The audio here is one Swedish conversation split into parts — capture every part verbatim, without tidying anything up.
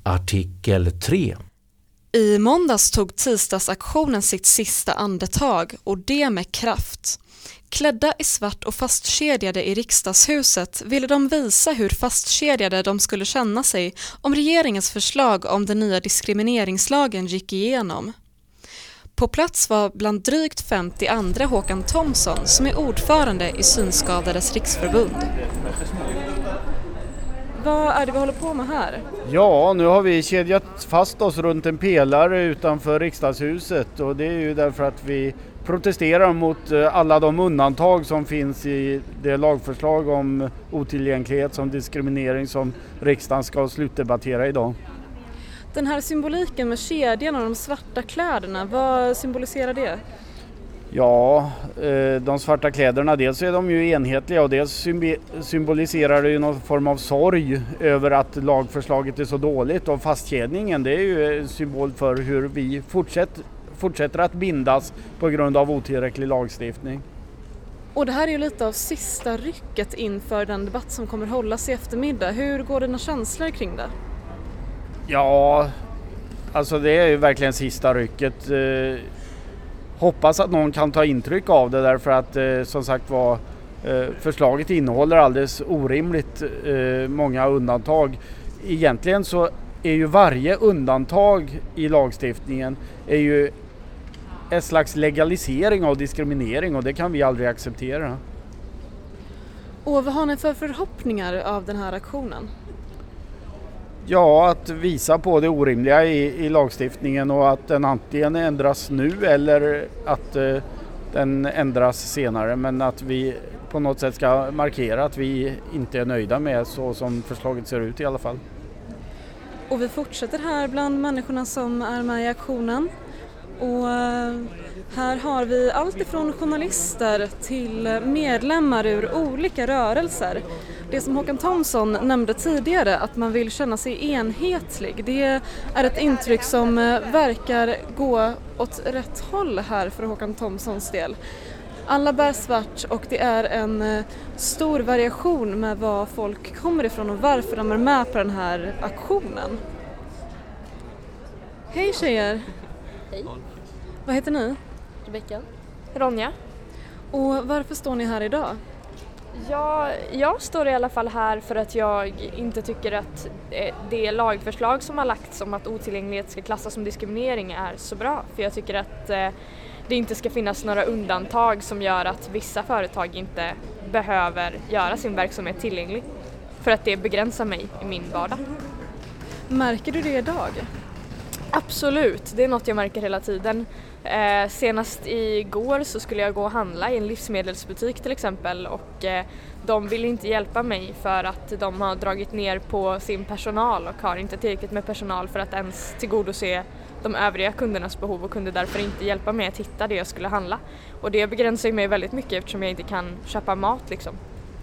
Artikel tre. I måndags tog tisdagsaktionen sitt sista andetag och det med kraft. Klädda i svart och fastkedjade i riksdagshuset ville de visa hur fastkedjade de skulle känna sig om regeringens förslag om den nya diskrimineringslagen gick igenom. På plats var bland drygt femtio andra Håkan Thomsson som är ordförande i Synskadades riksförbund. Vad är det vi håller på med här? Ja, nu har vi kedjat fast oss runt en pelare utanför riksdagshuset och det är ju därför att vi protesterar mot alla de undantag som finns i det lagförslag om otillgänglighet som diskriminering som riksdagen ska slutdebattera idag. Den här symboliken med kedjan och de svarta kläderna, vad symboliserar det? Ja, de svarta kläderna, dels är de ju enhetliga och dels symboliserar det ju någon form av sorg över att lagförslaget är så dåligt, och fastkedjningen, det är ju symbol för hur vi fortsätter, fortsätter att bindas på grund av otillräcklig lagstiftning. Och det här är ju lite av sista rycket inför den debatt som kommer hållas i eftermiddag. Hur går dina känslor kring det? Ja, alltså det är ju verkligen sista rycket. Hoppas att någon kan ta intryck av det, därför att eh, som sagt var eh, förslaget innehåller alldeles orimligt eh, många undantag. Egentligen så är ju varje undantag i lagstiftningen är ju en slags legalisering av diskriminering, och det kan vi aldrig acceptera. Och vad har ni för förhoppningar av den här aktionen? Ja, att visa på det orimliga i, i lagstiftningen och att den antingen ändras nu eller att eh, den ändras senare, men att vi på något sätt ska markera att vi inte är nöjda med så som förslaget ser ut i alla fall. Och vi fortsätter här bland människorna som är med i aktionen. Och här har vi allt ifrån journalister till medlemmar ur olika rörelser. Det som Håkan Thomsson nämnde tidigare, att man vill känna sig enhetlig, det är ett intryck som verkar gå åt rätt håll här för Håkan Thomssons del. Alla bär svart och det är en stor variation med var folk kommer ifrån och varför de är med på den här aktionen. Hej tjejer! Hej. Vad heter ni? Rebecka. Ronja. Och varför står ni här idag? Ja, jag står i alla fall här för att jag inte tycker att det lagförslag som har lagts om att otillgänglighet ska klassas som diskriminering är så bra. För jag tycker att det inte ska finnas några undantag som gör att vissa företag inte behöver göra sin verksamhet tillgänglig. För att det begränsar mig i min vardag. Märker du det idag? Absolut, det är något jag märker hela tiden. Eh, senast igår så skulle jag gå och handla i en livsmedelsbutik till exempel, och eh, de vill inte hjälpa mig för att de har dragit ner på sin personal och har inte tillräckligt med personal för att ens tillgodose de övriga kundernas behov, och kunde därför inte hjälpa mig att hitta det jag skulle handla. Och det begränsar mig väldigt mycket eftersom jag inte kan köpa mat liksom.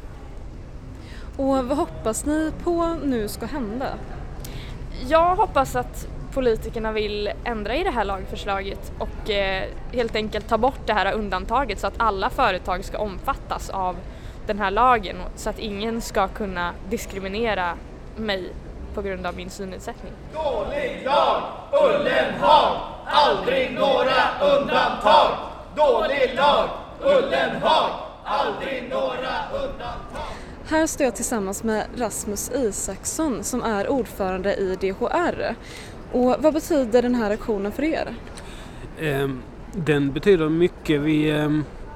Och vad hoppas ni på nu ska hända? Jag hoppas att politikerna vill ändra i det här lagförslaget och eh, helt enkelt ta bort det här undantaget så att alla företag ska omfattas av den här lagen, så att ingen ska kunna diskriminera mig på grund av min synnedsättning. Dålig lag, Ullenhag, aldrig några undantag. Dålig lag, Ullenhag, aldrig några undantag. Här står jag tillsammans med Rasmus Isaksson som är ordförande i D H R. Och vad betyder den här aktionen för er? Eh, den betyder mycket. Vi, eh,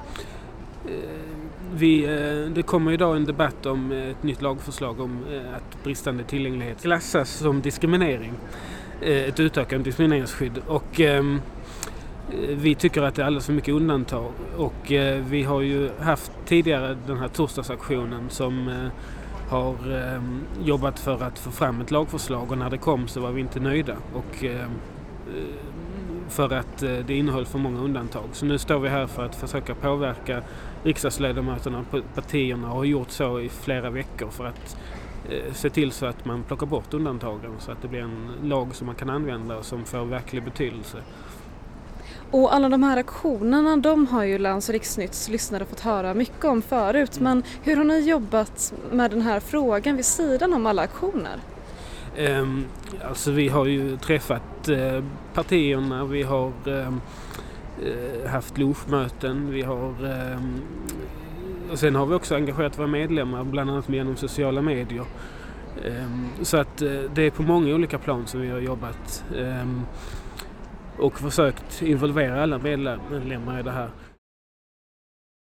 vi, eh, det kommer idag en debatt om ett nytt lagförslag om eh, att bristande tillgänglighet klassas som diskriminering. Eh, ett utökat diskrimineringsskydd. Och eh, vi tycker att det är alldeles för mycket undantag. Och eh, vi har ju haft tidigare den här torsdagsaktionen som eh, har eh, jobbat för att få fram ett lagförslag, och när det kom så var vi inte nöjda och eh, för att eh, det innehöll för många undantag. Så nu står vi här för att försöka påverka riksdagsledamöterna på partierna och har gjort så i flera veckor för att eh, se till så att man plockar bort undantagen så att det blir en lag som man kan använda och som får verklig betydelse. Och alla de här aktionerna, de har ju Läns- och Riksnytts lyssnare fått höra mycket om förut. Men hur har ni jobbat med den här frågan vid sidan om alla aktioner? Um, alltså vi har ju träffat uh, partierna, vi har um, uh, haft logemöten, vi har um, och sen har vi också engagerat våra medlemmar bland annat genom sociala medier. Um, så att uh, det är på många olika plan som vi har jobbat um, och försökt involvera alla medlemmar i det här.